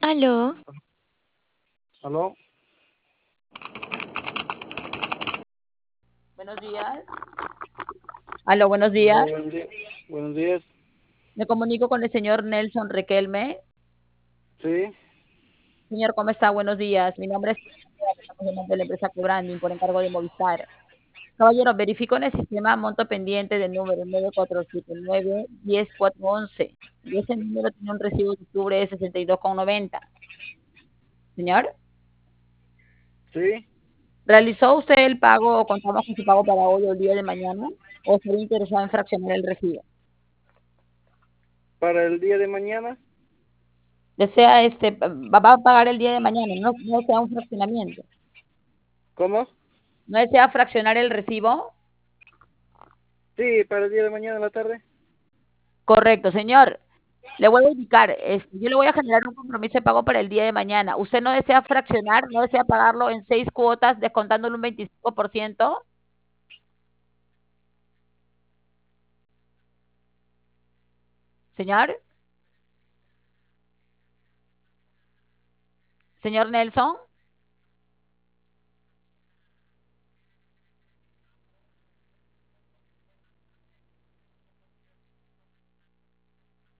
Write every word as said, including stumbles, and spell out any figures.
Aló, ¿Aló? Buenos días. Aló, buenos Aló, días. buenos días. Buenos días. Me comunico con el señor Nelson Riquelme. Sí, Señor, ¿cómo está? Buenos días. Mi nombre es estamos llamando de la empresa Cobranding por encargo de Movistar. Caballero, verifico en el sistema monto pendiente del número nueve cuatro siete nueve, uno cero cuatro once. Y ese número tiene un recibo de octubre de sesenta y dos con noventa. Señor, sí. ¿realizó usted el pago o contamos con su pago para hoy o el día de mañana? ¿O estaría interesado en fraccionar el recibo? Para el día de mañana. Desea, este, va va a pagar el día de mañana, no, no sea un fraccionamiento. ¿Cómo? ¿No desea fraccionar el recibo? Sí, para el día de mañana en la tarde. Correcto, señor. Le voy a indicar, este, yo le voy a generar un compromiso de pago para el día de mañana. ¿Usted no desea fraccionar, no desea pagarlo en seis cuotas, descontándole un veinticinco por ciento? Señor, señor Nelson.